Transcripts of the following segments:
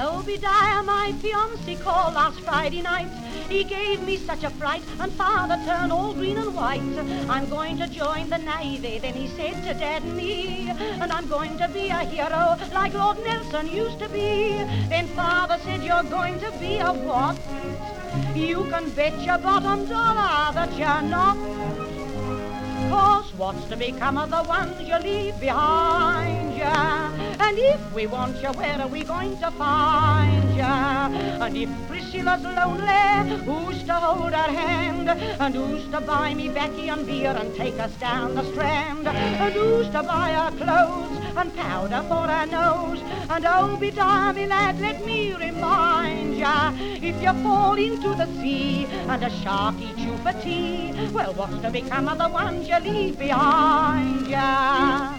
Obadiah, my fiancé, called last Friday night. He gave me such a fright, and father turned all green and white. I'm going to join the Navy, then he said to Dad and me, and I'm going to be a hero like Lord Nelson used to be. Then father said, you're going to be a what? You can bet your bottom dollar that you're not. 'Cause what's to become of the ones you leave behind ya? And if we want you, where are we going to find ya? And if Priscilla's lonely, who's to hold her hand? And who's to buy me Becky and beer and take us down the Strand? And who's to buy her clothes and powder for her nose? And Obadiah, me lad, let me remind ya, if you fall into the sea and a shark eats you for tea, well, what's to become of the ones you leave behind ya?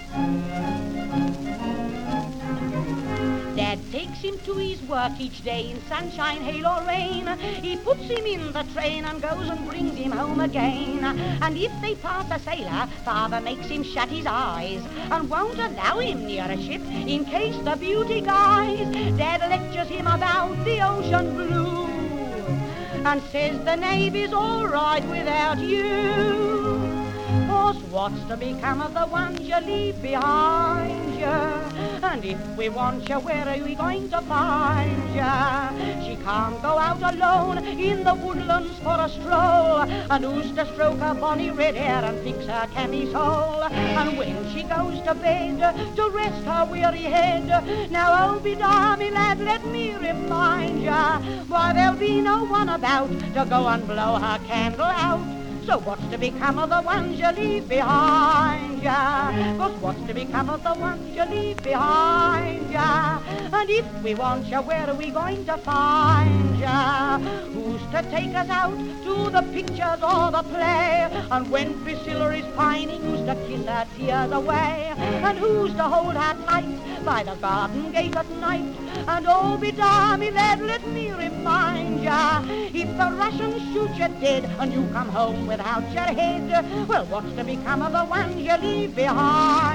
Dad takes him to his work each day in sunshine, hail or rain. He puts him in the train and goes and brings him home again. And if they pass a sailor, father makes him shut his eyes and won't allow him near a ship in case the beauty dies. Dad lectures him about the ocean blue and says the Navy's all right without you. 'Cause what's to become of the ones you leave behind ya? And if we want you, where are we going to find ya? She can't go out alone in the woodlands for a stroll. And who's to stroke her bonny red hair and fix her camisole? And when she goes to bed to rest her weary head, now Obadiah, me lad, let me remind ya, why there'll be no one about to go and blow her candle out. So what's to become of the ones you leave behind ya? 'Cause what's to become of the ones you leave behind ya? And if we want you, where are we going to find ya? Who's to take us out to the pictures or the play? And when Priscilla is pining, who's to kiss her tears away? And who's to hold her tight by the garden gate at night? And Obadiah, me lad, let me remind ya, if the Russians shoot you dead and you come home without your head, well, what's to become of the ones you leave behind?